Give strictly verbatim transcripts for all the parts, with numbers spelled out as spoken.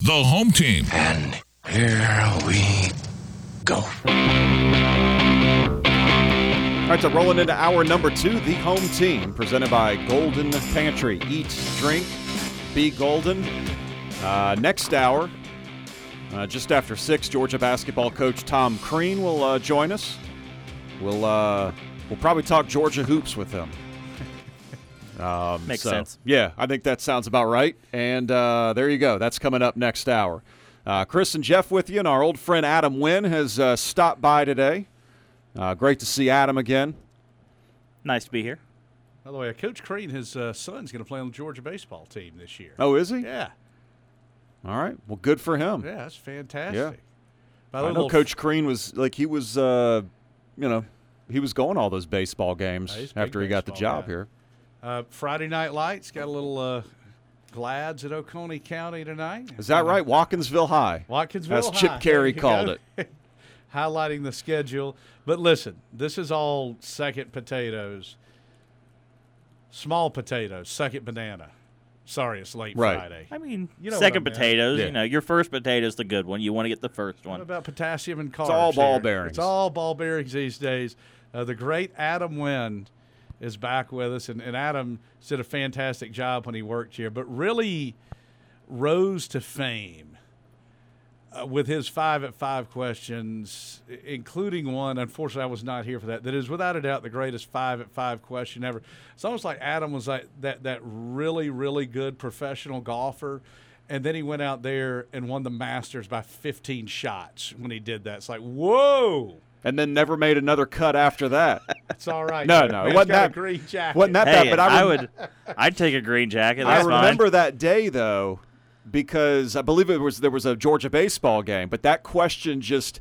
the home team. And here we go. All right, so rolling into hour number two, the home team, presented by Golden Pantry. Eat, drink, be golden. Uh, next hour, uh, just after six, Georgia basketball coach Tom Crean will uh, join us. We'll uh, we'll probably talk Georgia hoops with him. Um, Makes so, sense. Yeah, I think that sounds about right. And uh, there you go. That's coming up next hour. Uh, Chris and Jeff with you, and our old friend Adam Wynn has uh, stopped by today. Uh, great to see Adam again. Nice to be here. By the way, Coach Crean, his uh, son's going to play on the Georgia baseball team this year. Oh, is he? Yeah. All right. Well, good for him. Yeah, that's fantastic. Yeah. By the I way, know little Coach Crean was, like, he was, uh, you know, he was going all those baseball games Yeah, he's a big after he got the baseball job guy. here. Uh, Friday Night Lights got a little uh, Glads at Oconee County tonight. Is that right? Watkinsville High. Watkinsville As High. Chip Carey There you called go. it. Highlighting the schedule. But listen, this is all second potatoes. Small potatoes, second banana. Sorry, it's late Right. Friday. I mean, You know second what I meant. potatoes, Yeah. you know, your first potato's the good one. You want to get the first What one. about potassium and carbs? all ball here? bearings. It's all ball bearings these days. Uh, the great Adam Wynn is back with us, and, and Adam did a fantastic job when he worked here, but really rose to fame uh, with his five at five questions, i- including one. Unfortunately, I was not here for that. That is without a doubt the greatest five at five question ever. It's almost like Adam was like that that really really good professional golfer. And then he went out there and won the Masters by fifteen shots when he did that. It's like, whoa, And then never made another cut after that. it's all right. No, no, it He's wasn't got that- a green jacket. Wasn't that Hey, bad? But I, I rem- would, I'd take a green jacket. I That's fine. remember that day, though, because I believe it was there was a Georgia baseball game, but that question just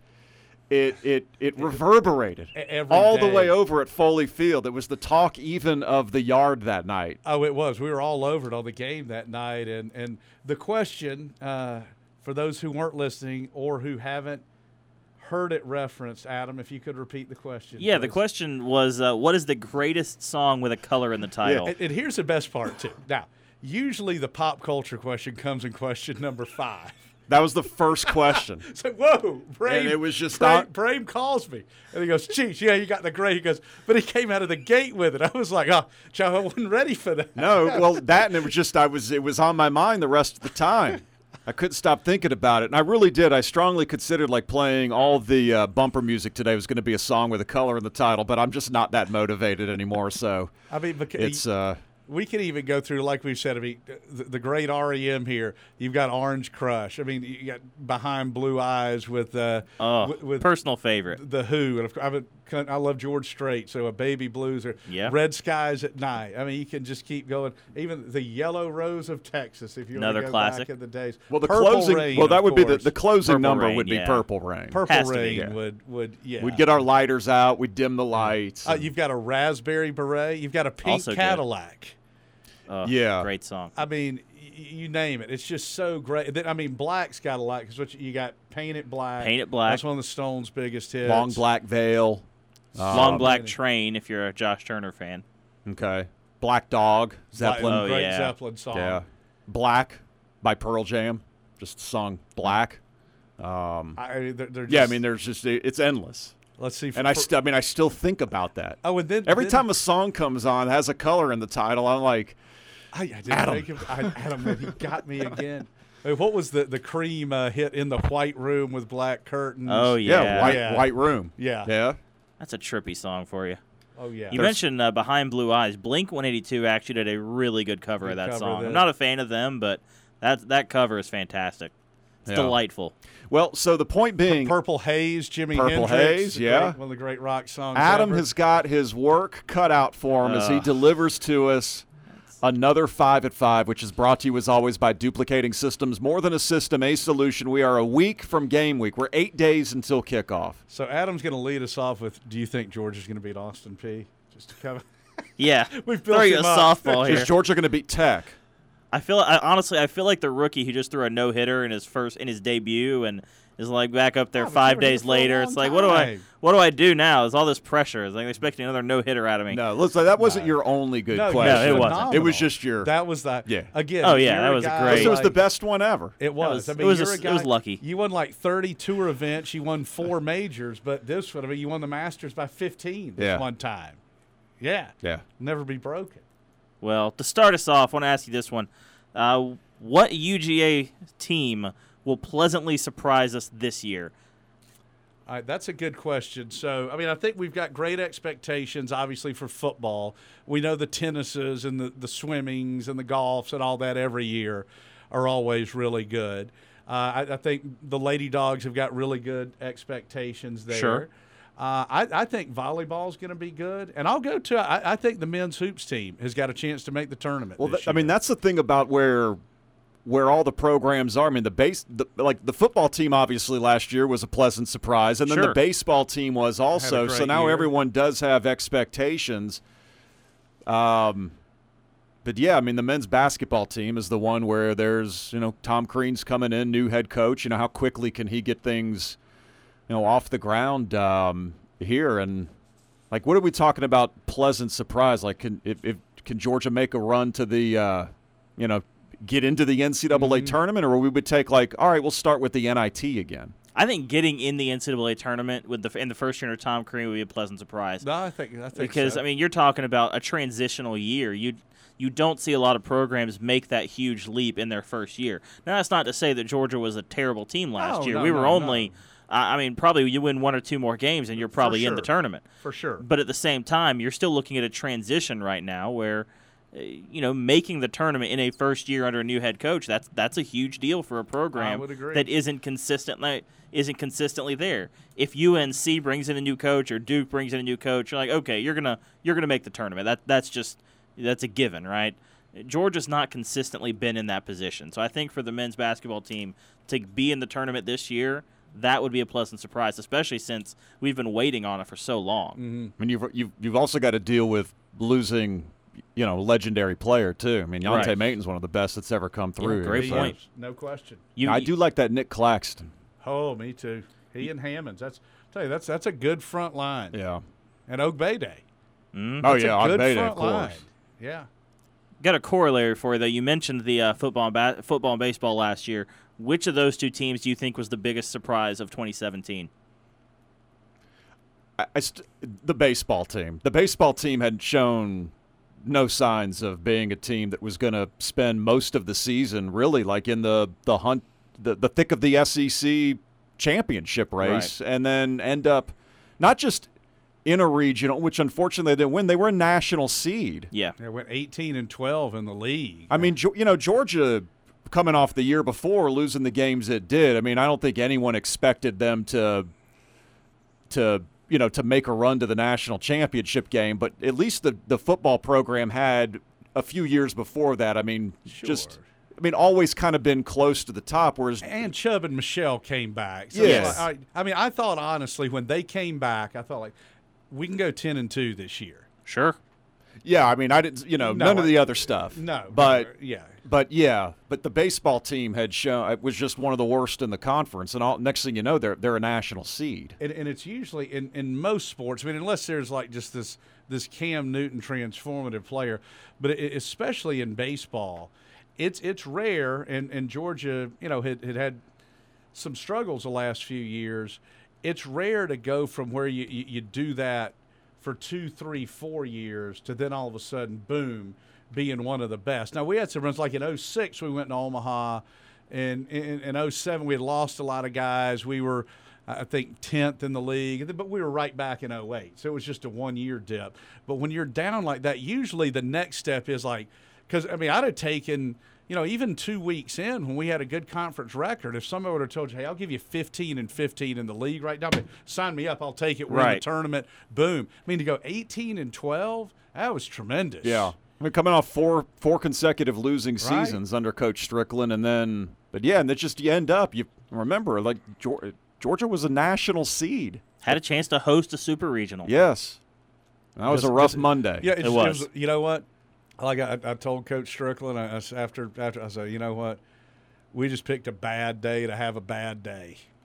it it it reverberated E- every all the day. way over at Foley Field. It was the talk even of the yard that night. Oh, it was. We were all over it on the game that night. And, and the question, uh, for those who weren't listening or who haven't heard it referenced, Adam, if you could repeat the question. Yeah, the please. question was, uh, what is the greatest song with a color in the title? And, and here's the best part, too. Now, usually the pop culture question comes in question number five. That was the first question. So, whoa, Brame, And it was just Brame, not- Brame calls me. And he goes, geez, yeah, you got the great. He goes, but he came out of the gate with it. I was like, oh, Joe, I wasn't ready for that. No, well, that and it was just I was it was on my mind the rest of the time. I couldn't stop thinking about it, and I really did. I strongly considered like playing all the uh, bumper music today was going to be a song with a color in the title, but I'm just not that motivated anymore. So I mean, because it's uh, we can even go through, like we've said, I mean, the, the great R E M here. You've got Orange Crush. I mean, you got Behind Blue Eyes with uh, oh, with, with personal favorite. The Who, and of course, I, I love George Strait, so a Baby Blues or Yeah. Red Skies at Night. I mean, you can just keep going. Even the Yellow Rose of Texas, if you want Another to go classic. back in the days. well the Purple closing. Rain, well, that of would be the, course. the closing Purple number Rain, would be yeah. Purple Rain. Purple Has to be, Rain yeah. would would yeah. We'd get our lighters out. We'd dim the lights. Uh, and- you've got a Raspberry Beret. You've got a Pink Also good. Cadillac. Oh, Yeah. Great song. I mean, y- you name it. It's just so great. Then, I mean, Black's got a lot because what you, you got Paint It Black. Paint It Black. That's one of the Stones' biggest hits. Long Black Veil. Long Um, Black many. Train, if you're a Josh Turner fan. Okay. Black Dog. Black- Zeppelin. Oh, great yeah. Zeppelin song. Yeah. Black by Pearl Jam. Just the song Black. Um, I, mean, they're, they're just, yeah, I mean, there's just it's endless. let's see. And I, for- st- I mean, I still think about that. oh, and then Every then- time a song comes on that has a color in the title, I'm like, I, I didn't Adam. think of I, Adam. Man, he got me again. I mean, what was the the Cream uh, hit in the white room with black curtains? Oh, yeah, yeah. white Yeah. white room. Yeah. Yeah. That's a trippy song for you. Oh yeah. You There's- mentioned uh, Behind Blue Eyes. Blink one eighty-two actually did a really good cover Good of that cover song. of I'm that. not a fan of them, but that that cover is fantastic. It's Yeah. delightful. Well, so the point being, Purple Haze, Jimi Purple Hendrix. Haze, the yeah. great- one of the great rock songs. Adam ever. has got his work cut out for him as he Ugh. delivers to us another five at five, which is brought to you as always by Duplicating Systems. More than a system, a solution. We are a week from game week. We're eight days until kickoff. So Adam's going to lead us off with, do you think Georgia's going to beat Austin Peay? Just to cover. Yeah. We've built Throw you a him up. softball here. Is Georgia going to beat Tech? I feel I, honestly, I feel like the rookie who just threw a no hitter in his first in his debut, and is like back up there Oh, but five you were here days for a later. long It's like, what do I time. what do I do now? Is all this pressure? It's like they're expecting another no hitter out of me. No, listen, that wasn't No. your only good No, question. No, it wasn't. phenomenal. It was just your. That was that. Yeah. Again. Oh, yeah, you're that a was a guy great- This was the like- best one ever. It was. was- I mean, it was you're a- a it guy, was lucky. You won like thirty tour events. You won four majors, but this one, I mean, you won the Masters by fifteen this Yeah. one time. Yeah. Yeah. Never be broken. Well, to start us off, I want to ask you this one. Uh, what U G A team will pleasantly surprise us this year? All right, that's a good question. So, I mean, I think we've got great expectations, obviously, for football. We know the tennises and the, the swimmings and the golfs and all that every year are always really good. Uh, I, I think the Lady Dogs have got really good expectations there. Sure. Uh, I, I think volleyball is going to be good. And I'll go to, I, I think the men's hoops team has got a chance to make the tournament. Well, this th- I mean, year. that's the thing about where where all the programs are. I mean, the base, the, like the football team, obviously last year was a pleasant surprise, and then Sure. the baseball team was also. So great now year. everyone does have expectations. Um, but yeah, I mean, the men's basketball team is the one where there's, you know, Tom Crean's coming in, new head coach. You know, how quickly can he get things, you know, off the ground um, here? And like, what are we talking about? Pleasant surprise? Like, can if, if can Georgia make a run to the, uh, you know, get into the N C double A Mm-hmm. tournament, or we would take like, all right, we'll start with the N I T again. I think getting in the N C double A tournament with the in the first year of Tom Crean would be a pleasant surprise. No, I think, I think Because so. I mean, you're talking about a transitional year. You you don't see a lot of programs make that huge leap in their first year. Now, that's not to say that Georgia was a terrible team last No, year. no, we were no, only, no. I I mean, probably you win one or two more games and you're probably in the sure. tournament. for sure. But at the same time, you're still looking at a transition right now where, uh, you know, making the tournament in a first year under a new head coach, that's that's a huge deal for a program would agree. that isn't consistently isn't consistently there. If U N C brings in a new coach or Duke brings in a new coach, you're like, okay, you're gonna you're gonna make the tournament. That that's just that's a given, right? Georgia's not consistently been in that position. So I think for the men's basketball team to be in the tournament this year, that would be a pleasant surprise, especially since we've been waiting on it for so long. Mm-hmm. I mean, you've you've you've also got to deal with losing, you know, a legendary player too. I mean, Yonte Right. Mayton's one of the best that's ever come through. great here, He so- point. is, no question. You, I do like that Nick Claxton. Oh, me too. He and Hammonds. That's tell you that's that's a good front line. Yeah. And Ogbede. Mhm. Oh That's yeah, a good Ogbede, front of course. line. Yeah. Got a corollary for you though. You mentioned the uh, football, and ba- football and baseball last year. Which of those two teams do you think was the biggest surprise of twenty seventeen? I, I st- the baseball team. The baseball team had shown no signs of being a team that was going to spend most of the season really like in the the hunt, the, the thick of the S E C championship race, and then end up not just in a regional, which unfortunately they didn't win. They were a national seed. Yeah. They went eighteen and twelve in the league. I mean, Geo- you know, Georgia coming off the year before losing the games it did. I mean, I don't think anyone expected them to to you know to make a run to the national championship game, but at least the the football program had a few years before that. I mean, just Sure. I mean, always kind of been close to the top. Whereas and Chubb and Michelle came back. So Yes. it's like- I, I mean, I thought honestly when they came back, I thought like we can go ten and two this year. Sure. yeah, I mean, I didn't, you know, No, none of I- the other stuff. No, but yeah, But yeah, but the baseball team had shown it was just one of the worst in the conference, and all, next thing you know, they're they're a national seed. and, and it's usually in, in most sports. I mean, unless there's like just this this Cam Newton transformative player, but it, especially in baseball, it's it's rare. And, and Georgia, you know, had, had had some struggles the last few years. It's rare to go from where you, you, you do that for two, three, four years to then all of a sudden, boom, being one of the best. Now, we had some runs like in oh six, we went to Omaha, and in, in oh seven, we had lost a lot of guys. We were, I think, tenth in the league, but we were right back in oh eight. So it was just a one-year dip. But when you're down like that, usually the next step is like, because, I mean, I'd have taken – you know, even two weeks in when we had a good conference record, if somebody would have told you, hey, I'll give you fifteen and fifteen in the league right now, but sign me up, I'll take it. We're in the Right. tournament. Boom. I mean, to go eighteen and twelve, that was tremendous. Yeah, I mean, coming off four four consecutive losing Right. seasons under Coach Strickland, and then, but yeah, and then just you end up. You remember, like Georgia, Georgia was a national seed. Had a chance to host a super regional. Yes, that was Just- a rough just- Monday. Yeah, it's, It was. You know what? Like I, I told Coach Strickland I, I s- after after I said, you know what? We just picked a bad day to have a bad day.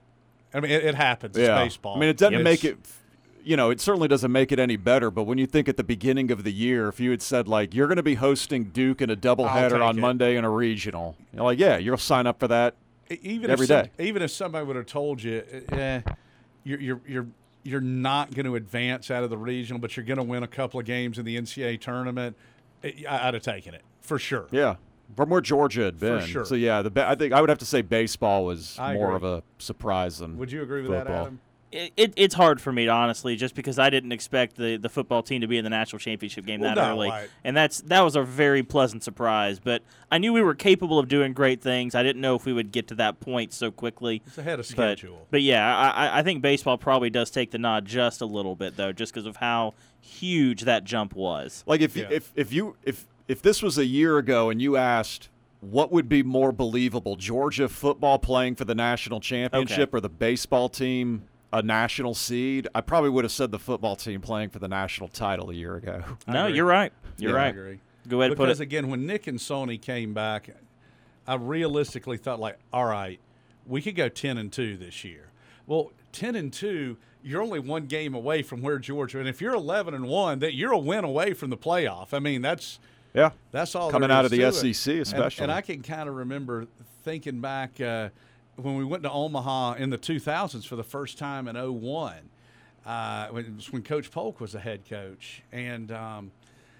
I mean, it, it happens. Yeah. It's baseball. I mean, it doesn't It's- make it, you know, it certainly doesn't make it any better. But when you think at the beginning of the year, if you had said, like, you're going to be hosting Duke in a doubleheader take on it. Monday in a regional, you're like, yeah, you'll sign up for that. Even every if some, day. even if somebody would have told you, eh, you're you're you're you're not going to advance out of the regional, but you're going to win a couple of games in the N C double A tournament, eh, I, I'd have taken it for sure. Yeah. From where Georgia had been. sure. So, yeah, the ba- I think I would have to say baseball was I more agree. of a surprise than Would you agree with that, football. Adam? It, it, it's hard for me, to, honestly, just because I didn't expect the, the football team to be in the national championship game Well, that no, early, I- and that's that was a very pleasant surprise. But I knew we were capable of doing great things. I didn't know if we would get to that point so quickly. It's ahead of But, schedule. but yeah, I, I- I think baseball probably does take the nod just a little bit, though, just because of how huge that jump was. Like if you, Yeah. if if you if if this was a year ago and you asked what would be more believable, Georgia football playing for the national championship Okay. or the baseball team a national seed, I probably would have said the football team playing for the national title a year ago. I No, agree. you're right. You're Yeah, I right. agree. Go ahead and put Because it. again, when Nick and Sony came back, I realistically thought, like, all right, we could go ten and two this year. Well, ten and two, you're only one game away from where Georgia, and if you're eleven and one, that you're a win away from the playoff. I mean, that's Yeah. that's all Coming there out is of the to S E it. C And- especially. And, I can kind of remember thinking back uh, when we went to Omaha in the two thousands for the first time in oh one. Uh, when, it was when Coach Polk was the head coach. And um,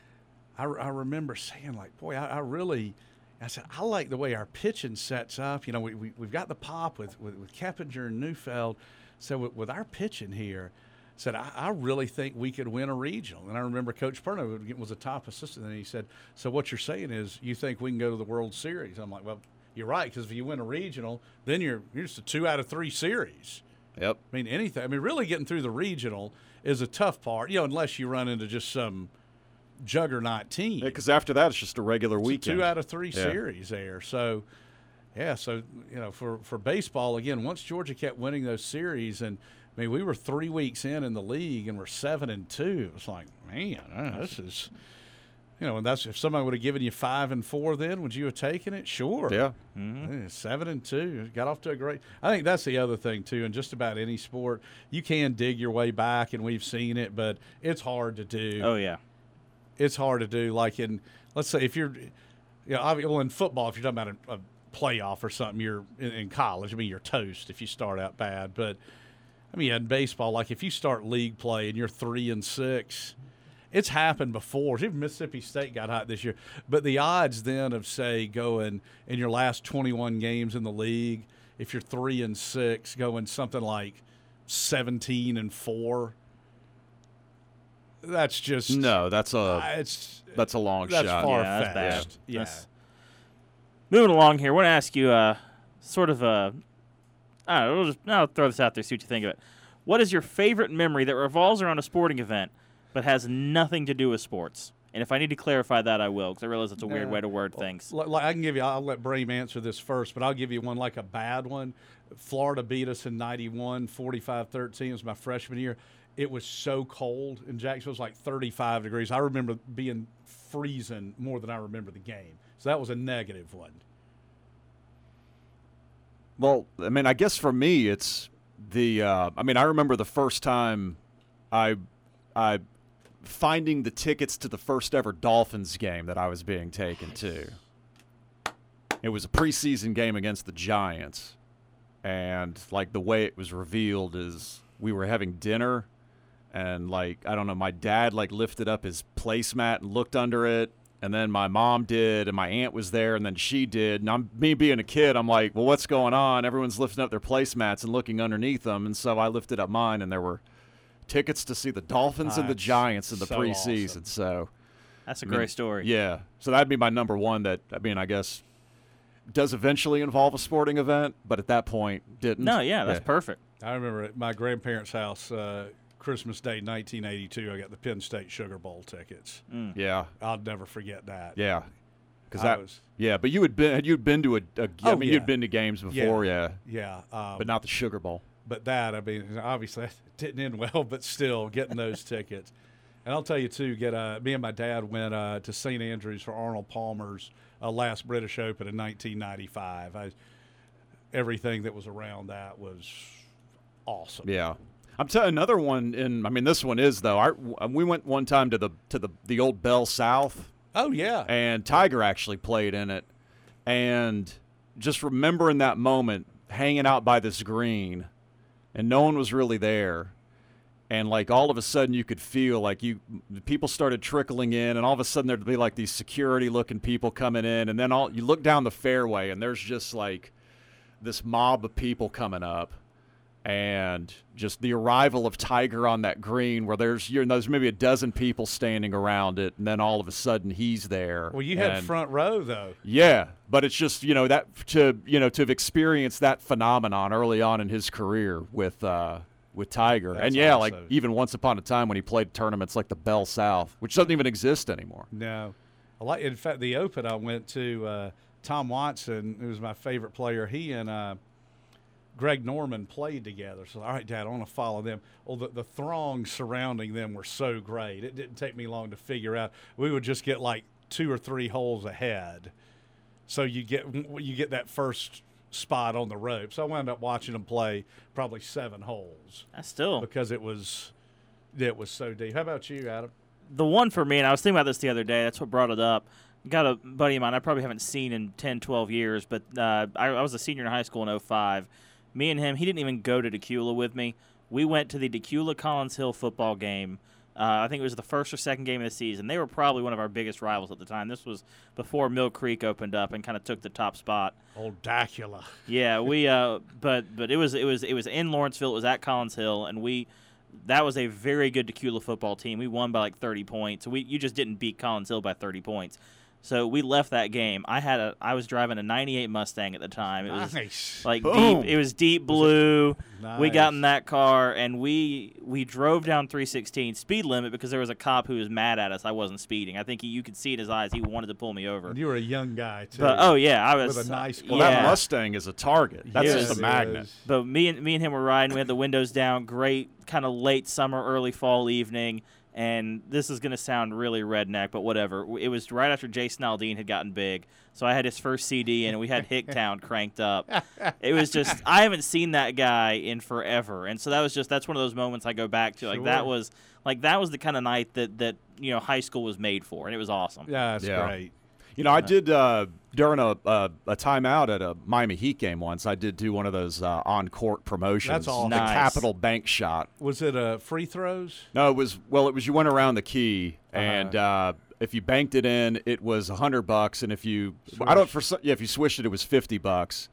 I, I remember saying, like, boy, I, I really – I said, I like the way our pitching sets up. You know, we, we, we've got the pop with, with, with Keppinger and Neufeld. So with, with our pitching here, I said, I, I really think we could win a regional. And I remember Coach Perno was a top assistant, and he said, so what you're saying is you think we can go to the World Series? I'm like, well, you're right, because if you win a regional, then you're, you're just a two out of three series. Yep. I mean, anything. I mean, really getting through the regional is a tough part, you know, unless you run into just some juggernaut team. Because after that, it's just a regular It's a weekend. two out of three Yeah. series there. So, yeah, so, you know, for, for baseball, again, once Georgia kept winning those series, and, I mean, we were three weeks in in the league, and we're seven and two. It was like, man, uh, this is, you know, and that's if somebody would have given you five and four then, would you have taken it? Sure. Yeah. Yeah, Seven and two, got off to a great. I think that's the other thing too. In just about any sport, you can dig your way back, and we've seen it, but it's hard to do. Oh, yeah. It's hard to do. Like in, let's say, if you're, you know, obvi- well, in football, if you're talking about a, a playoff or something, you're in, in college. I mean, you're toast if you start out bad. But I mean, in baseball, like if you start league play and you're three and six. It's happened before. Even Mississippi State got hot this year. But the odds then of, say, going in your last twenty-one games in the league, if you're three and six, going something like seventeen and four, that's just No, that's a uh, it's that's a long that's shot. far Yeah, that's bad. fetched. Yeah. That's- Moving along here, I want to ask you uh, sort of a. I don't know, we'll just, I'll throw this out there, see what you think of it. What is your favorite memory that revolves around a sporting event but has nothing to do with sports? And if I need to clarify that, I will, because I realize it's a weird Uh, way to word things. Like, like I can give you, I'll let Brame answer this first, but I'll give you one like a bad one. Florida beat us in ninety-one, forty-five thirteen. It was my freshman year. It was so cold in Jacksonville. It was like thirty-five degrees. I remember being freezing more than I remember the game. So that was a negative one. Well, I mean, I guess for me, it's the. Uh, I mean, I remember the first time I, I, finding the tickets to the first ever Dolphins game that I was being taken to. It was a preseason game against the Giants, and like the way it was revealed is we were having dinner, and like I don't know, my dad like lifted up his placemat and looked under it. And then my mom did, and my aunt was there, and then she did. And I'm me being a kid, I'm like, well, what's going on? Everyone's lifting up their placemats and looking underneath them. And so I lifted up mine, and there were tickets to see the Dolphins and the That's Giants in the so preseason. awesome. So That's a I mean, great story. yeah, so that'd be my number one. That I mean, I guess does eventually involve a sporting event, but at that point didn't. No, yeah, that's perfect. I remember at my grandparents' house, uh, Christmas Day, nineteen eighty-two, I got the Penn State Sugar Bowl tickets. Yeah, I'll never forget that. yeah, because I that was- yeah. But you had been had you been to a, a I Oh, mean, yeah. you'd been to games before, yeah, Yeah. Um, but not the Sugar Bowl. But that, I mean, obviously that didn't end well, but still getting those tickets. And I'll tell you, too, get uh, me and my dad went uh, to Saint Andrews for Arnold Palmer's uh, last British Open in nineteen ninety-five. I, everything that was around that was awesome. Yeah. I'm telling another one in I mean this one is though. Our, we went one time to the to the the old Bell South. Oh yeah. And Tiger actually played in it. And just remembering that moment hanging out by this green and no one was really there. And like all of a sudden you could feel like you people started trickling in and all of a sudden there'd be like these security looking people coming in and then all you look down the fairway and there's just like this mob of people coming up. And just the arrival of Tiger on that green where there's you know, there's maybe a dozen people standing around it, and then all of a sudden he's there. Well, you had and, front row though. Yeah, but it's just you know that to you know to have experienced that phenomenon early on in his career with uh, with Tiger, That's and yeah, awesome. like even once upon a time when he played tournaments like the Bell South, which doesn't even exist anymore. No, I like in fact the Open I went to. Uh, Tom Watson, who was my favorite player, he and uh, Greg Norman played together. So, all right, Dad, I want to follow them. Well, the, the throng surrounding them were so great. It didn't take me long to figure out. We would just get like two or three holes ahead. So you get you get that first spot on the rope. So I wound up watching them play probably seven holes. I still Because it was it was so deep. How about you, Adam? the one for me, and I was thinking about this the other day. That's what brought it up. Got a buddy of mine I probably haven't seen in ten, twelve years, but uh, I, I was a senior in high school in oh five. Me and him, he didn't even go to Decula with me. We went to the Decula Collins Hill football game. Uh, I think it was the first or second game of the season. They were probably one of our biggest rivals at the time. This was before Mill Creek opened up and kind of took the top spot. Old Dacula. Yeah, we uh, but but it was it was it was in Lawrenceville. It was at Collins Hill, and we that was a very good Decula football team. We won by like thirty points. We you just didn't beat Collins Hill by thirty points. So we left that game. I had a I was driving a ninety-eight Mustang at the time. It was Nice. like Boom. deep. It was deep blue. Nice. We got in that car and we we drove down three sixteen speed limit because there was a cop who was mad at us. I wasn't speeding. I think he, you could see in his eyes he wanted to pull me over. You were a young guy, too. But oh yeah, I was With a nice Well, yeah. that Mustang is a target. That's Yes, just a it magnet. is. But me and me and him were riding. We had the windows down. Great, kind of late summer, early fall evening. And this is going to sound really redneck, but whatever. It was right after Jason Aldean had gotten big. So I had his first C D, and we had Hicktown cranked up. It was just, I haven't seen that guy in forever. And so that was just, that's one of those moments I go back to. Like, Sure. that was, like, that was the kind of night that, that, you know, high school was made for, and it was awesome. Yeah, that's Yeah. great. You know, I did uh, during a, a a timeout at a Miami Heat game once. I did do one of those uh, on court promotions. That's awesome. The Nice. Capital Bank shot. Was it uh, free throws? No, it was well. It was you went around the key, Uh-huh. and uh, if you banked it in, it was a hundred bucks, and if you Swish. I don't for some- yeah, if you swished it, it was fifty bucks,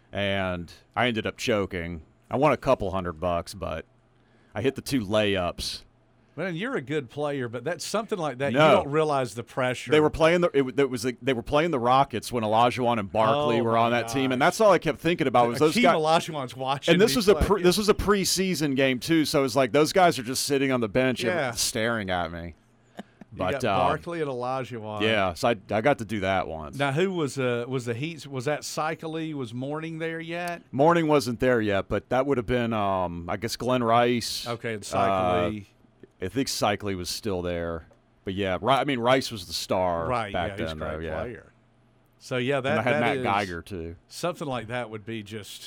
and I ended up choking. I won a couple hundred bucks, but I hit the two layups. Man, you're a good player, but that's something like that. No. You don't realize the pressure. They were playing the it, it was they were playing the Rockets when Olajuwon and Barkley Oh, were my on that team, and gosh. that's all I kept thinking about was those Akeem guys. Olajuwon's watching. And this me was a play. pre, this was a preseason game too, so it was like those guys are just sitting on the bench Yeah. and staring at me. You But got uh, Barkley and Olajuwon. yeah, so I, I got to do that once. Now, who was uh was the Heat? Was that Cycly? Was Morning there yet? Morning wasn't there yet, but that would have been um, I guess Glenn Rice. Okay, and Uh, Cycly. I think Cycly was still there, but yeah, Ri- I mean Rice was the star right. back yeah, then he's a though. great Yeah, player. So yeah, that and I had that Matt is- Geiger too. Something like that would be just.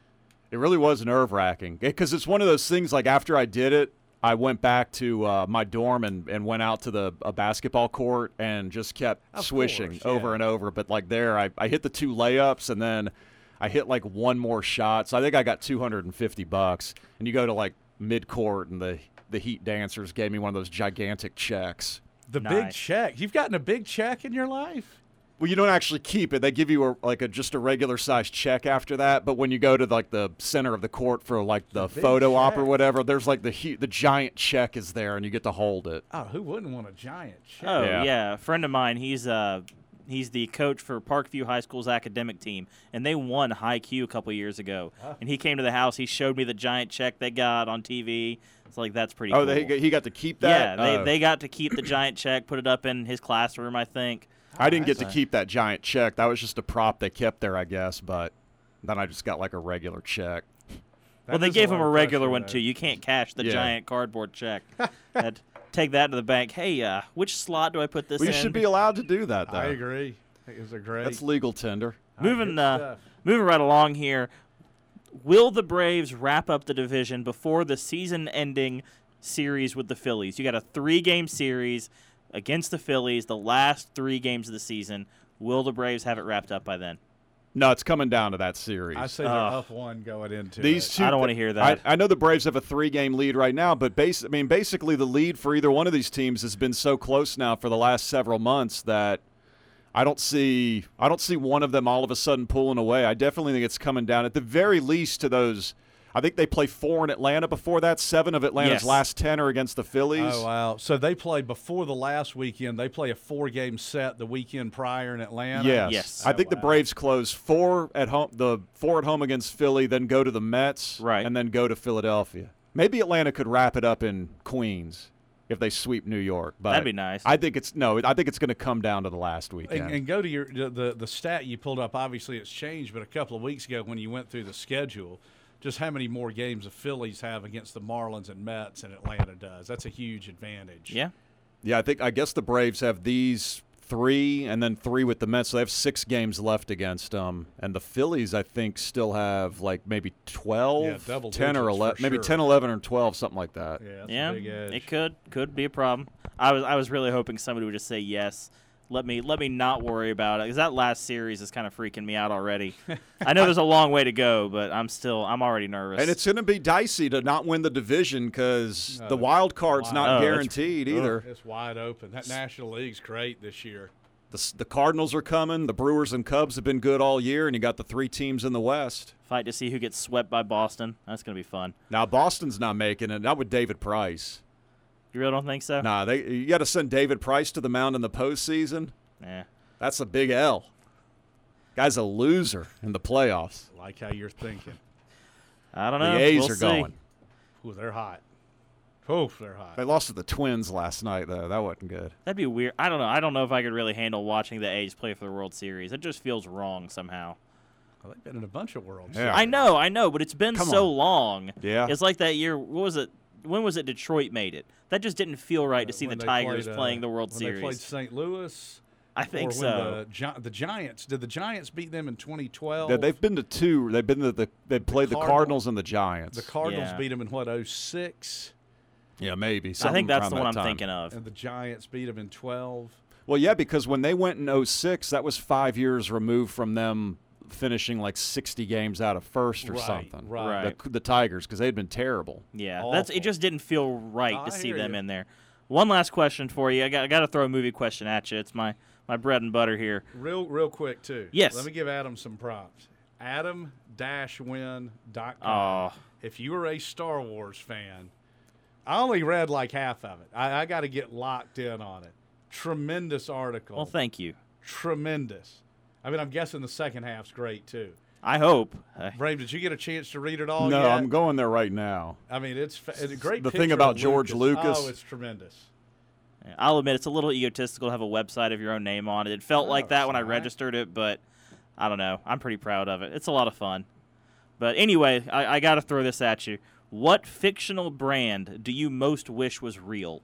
It really was nerve wracking because it's one of those things. Like after I did it, I went back to uh, my dorm and, and went out to the a basketball court and just kept Of swishing course, over yeah. and over. But like there, I, I hit the two layups and then I hit like one more shot. So I think I got two hundred fifty bucks. And you go to like mid court and the the Heat dancers gave me one of those gigantic checks. The big Nice. check. You've gotten a big check in your life? Well, you don't actually keep it. They give you a, like a just a regular sized check after that. But when you go to like the center of the court for like the big photo op or check. whatever, there's like the hu- the giant check is there, and you get to hold it. Oh, who wouldn't want a giant check? Oh Yeah. yeah. a friend of mine. He's uh he's the coach for Parkview High School's academic team, and they won High Q a couple years ago. Oh. And he came to the house. He showed me the giant check they got on T V. It's like that's pretty. Oh, cool. they he got to keep Yeah, that. they Oh. they got to keep the giant check, put it up in his classroom. I think. I didn't get to Nice. keep that giant check. That was just a prop they kept there, I guess. But then I just got like a regular check. That well, they is gave lot him a of regular pressure, one though. too. You can't cash the Yeah. giant cardboard check. That- take that to the bank. Hey, uh, which slot do I put this We in? should be allowed to do that, though. I agree. It was a great. That's legal tender. Ah, Moving good uh, stuff. moving right along here. will the Braves wrap up the division before the season-ending series with the Phillies? You got a three-game series against the Phillies, the last three games of the season. Will the Braves have it wrapped up by then? No, it's coming down to that series. I say they're Uh, up one going into These it. two, I don't wanna hear that. I, I know the Braves have a three-game lead right now, but base, I mean, basically the lead for either one of these teams has been so close now for the last several months that I don't see I don't see one of them all of a sudden pulling away. I definitely think it's coming down at the very least to those. I think they play four in Atlanta before that. Seven of Atlanta's Yes. last ten are against the Phillies. Oh, wow. So they play before the last weekend. They play a four-game set the weekend prior in Atlanta? Yes. Yes. I think Oh, the wow. Braves close four at home, the four at home against Philly, then go to the Mets, Right. and then go to Philadelphia. Maybe Atlanta could wrap it up in Queens if they sweep New York. But That'd be nice. I think it's no. I think it's going to come down to the last weekend. And, and go to your the the stat you pulled up. Obviously, it's changed, but a couple of weeks ago when you went through the schedule, just how many more games the Phillies have against the Marlins and Mets than Atlanta does. That's a huge advantage. Yeah. yeah, I think I guess the Braves have these three, and then three with the Mets. So they have six games left against them, and the Phillies I think still have like maybe twelve, Yeah, double ten or digits for eleven, maybe sure. ten, eleven, or twelve, something like that. Yeah, that's Yeah, a big edge. it could could be a problem. I was I was really hoping somebody would just say yes. Let me let me not worry about it, because that last series is kind of freaking me out already. I know there's a long way to go, but I'm still I'm already nervous. And it's going to be dicey to not win the division because No, the wild card's wow. not Oh, it's- guaranteed either. It's wide open. That National League's great this year. The, s- the Cardinals are coming. The Brewers and Cubs have been good all year, and you got the three teams in the West. fight to see who gets swept by Boston. That's gonna be fun. Now Boston's not making it. Not with David Price. You really don't think so? Nah, they you got to send David Price to the mound in the postseason. Yeah. That's a big L. Guy's a loser in the playoffs. I like how you're thinking. I don't know. The A's We'll are see. going. Ooh, they're hot. Ooh, they're hot. They lost to the Twins last night, though. That wasn't good. That'd be weird. I don't know. I don't know if I could really handle watching the A's play for the World Series. It just feels wrong somehow. Well, they've been in a bunch of worlds. Yeah. I know, I know, but it's been Come so on. long. Yeah. It's like that year. What was it? When was it Detroit made it? That just didn't feel right to see the When they Tigers played, uh, playing the World when Series. They played Saint Louis. I think or when so. The, Gi- the Giants. Did the Giants beat them in twenty twelve? Yeah, they've been to two. They've been to the. They played the, Cardinal- Cardinals and the Giants. The Cardinals Yeah. beat them in what, oh six? yeah, maybe. I something think that's around the one that I'm time. thinking of. And the Giants beat them in twelve. Well, yeah, because when they went in oh six, that was five years removed from them finishing like sixty games out of first or Right, something. right. Right. The, the Tigers, because they'd been terrible. Yeah, that's it. Awful. Just didn't feel right I to see hear them you. in there. One last question for you. I got I got to throw a movie question at you. It's my my bread and butter here. Real, real quick, too. Yes. Let me give Adam some props. Adam Win dot com. Oh, If you were a Star Wars fan, I only read like half of it. I, I got to get locked in on it. Tremendous article. well, thank you. Tremendous. I mean, I'm guessing the second half's great, too. I hope. Uh, Brave, did you get a chance to read it all no, yet? I'm going there right now. I mean, it's, fa- it's a great The thing picture about of George Lucas. Oh, it's tremendous. I'll admit it's a little egotistical to have a website of your own name on it. It felt Oh, like that when I it's all right. registered it, but I don't know. I'm pretty proud of it. It's a lot of fun. But anyway, I, I got to throw this at you. What fictional brand do you most wish was real?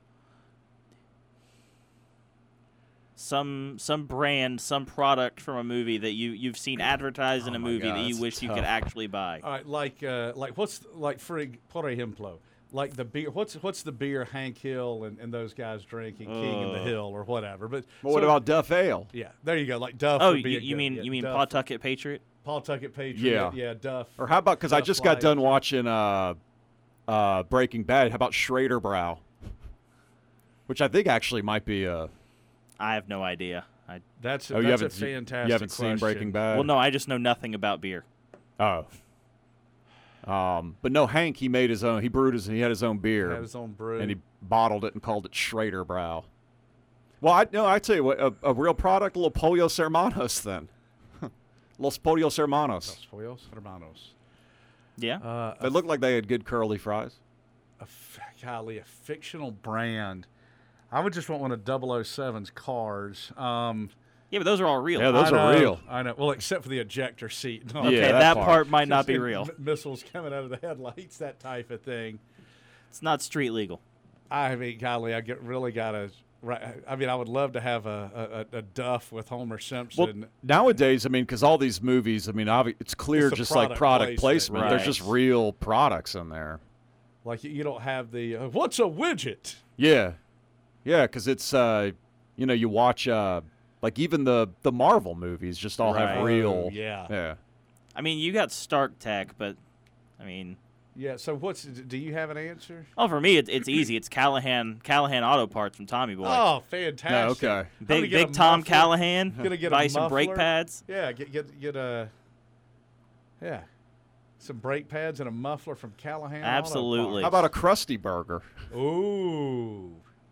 Some some brand, some product from a movie that you you've seen advertised in Oh a my movie God, that you that's wish you tough. could actually buy. All right, like uh, like what's like frig por ejemplo, like the beer. What's what's the beer Hank Hill and, and those guys drinking, King of the Uh. Hill or whatever. But Well, what so- about Duff Ale? Yeah, there you go. Like Duff. Oh, would be you, a you good- mean yeah, you mean Duff, Pawtucket Patriot? Pawtucket Patriot. Yeah. yeah, Duff. Or how about, because I Duff just got Light. done watching uh, uh, Breaking Bad, how about Schrader Brow? Which I think actually might be a. I have no idea. I That's Oh, you that's a haven't, se- fantastic. you haven't seen question. Breaking Bad? well, no, I just know nothing about beer. Oh. Um, but no, Hank, he made his own. He brewed his. He had his own beer, Had his own brew. and he bottled it and called it Schrader Brow. Well, I no, I tell you what, a, a real product, a little Pollos Hermanos, then. Los Pollos Hermanos. Los Pollos Hermanos. Yeah. Uh, They looked like they had good curly fries. a, f- golly, a fictional brand. I would just want one of double oh seven's cars. Um, yeah, but those are all real. Yeah, those I are know, real. I know. Well, except for the ejector seat. No, okay, Yeah, that, that part. part. might not be Just real. m- Missiles coming out of the headlights, that type of thing. It's not street legal. I mean, golly, I get really got to right. I mean, I would love to have a, a, a Duff with Homer Well, Simpson. nowadays, I mean, because all these movies, I mean, obvi- it's clear It's the just like product product placement. placement, There's right. just real products in there. Like you don't have the uh, what's a widget? Yeah, yeah, because it's uh, you know, you watch uh, like even the the Marvel movies just all have Right. real. Oh, yeah. Yeah. I mean, you got Stark Tech, but I mean, Yeah. So what's? Do you have an answer? oh, for me, it, it's easy. It's Callahan Callahan Auto Parts from Tommy Boy. Oh, fantastic! No, okay. I'm gonna big get a big Tom muffler. Callahan. Gonna get a buy some brake muffler. pads. Yeah, get get get a yeah, some brake pads and a muffler from Callahan. Auto Absolutely. How about a Krusty Burger? Parts. Ooh.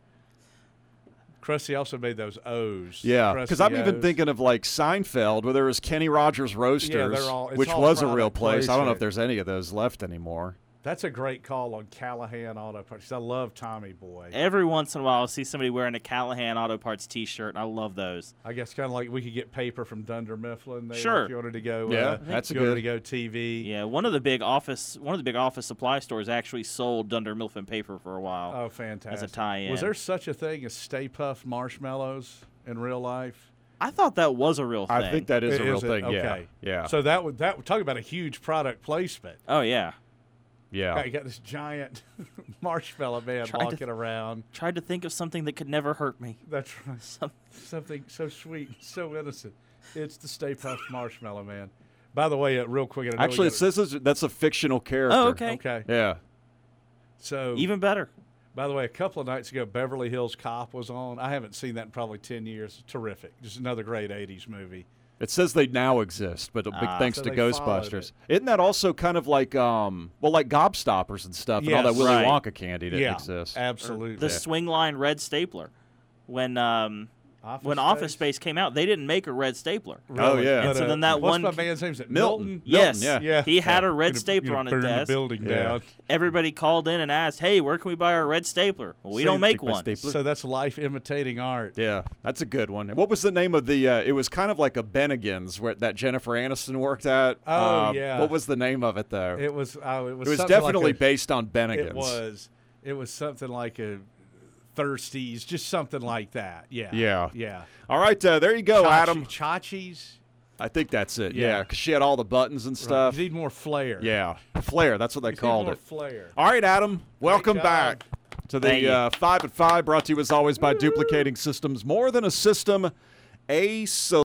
Krusty also made those O's. Yeah, because I'm Krusty even O's. thinking of like Seinfeld, where there was Kenny Rogers Roasters, all- it's which all was a real product place. I don't know if placement. there's any of those left anymore. That's a great call on Callahan Auto Parts. I love Tommy Boy. Every once in a while, I'll see somebody wearing a Callahan Auto Parts T-shirt, and I love those. I guess kind of like we could get paper from Dunder Mifflin there Sure. if you wanted to go. Yeah, uh, that's if a you wanted good- to go T V. Yeah, one of the big office one of the big office supply stores actually sold Dunder Mifflin paper for a while. Oh, fantastic! tie-in. Was there such a thing as Stay Puft marshmallows in real life? I thought that was a real thing. I think that is a real Is it? thing. Okay. Yeah, yeah, So that would that would talk about a huge product placement. Oh yeah. yeah. You got this giant marshmallow man Tried to- walking around. Tried to think of something that could never hurt me. That's right. Some- Something so sweet, so innocent. It's the Stay Puft Marshmallow Man. By the way, uh, real quick, I know we Actually, it gotta- says it's- that's a fictional character. Oh, okay. okay. Yeah. So, Even better. by the way, a couple of nights ago, Beverly Hills Cop was on. I haven't seen that in probably ten years. Terrific. Just another great eighties movie. It says they now exist, but a big Ah. thanks So to they followed Ghostbusters. it. Isn't that also kind of like, um, well, like Gobstoppers and stuff, and all Yes. that Willy Right. Wonka candy didn't yeah, exist? absolutely. The swing line red stapler. When um Office when Office Space came out, they didn't make a red stapler. Oh, yeah. But, And so uh, then that what's one- my man's name? Is it Milton. Milton? Yes. yeah. Yeah. He had Yeah. a red Gonna- stapler gonna on his burn the desk. building Yeah. down. Everybody called in and asked, "Hey, where can we buy our red stapler?" Well, we See, don't make Take my one. stapler. So that's life imitating art. Yeah, that's a good one. And what was the name of the? Uh, it was kind of like a Bennigan's where that Jennifer Aniston worked at. Oh, Uh, yeah. What was the name of it though? It was. Oh, it was. It was something definitely like a, based on Bennigan's. It was. It was something like a Thirsties, just something like that. Yeah. Yeah. Yeah. All right, uh, there you go, Chachi- Adam. Chachi's. I think that's it. Yeah. Yeah, because she had all the buttons and Right. stuff. You need more flair. Yeah, flair. That's what they You need called more it. flair. All right, Adam. Welcome job. back to Thank the you. uh, Five at Five, brought to you as always by Duplicating Systems. More than a system, a solution.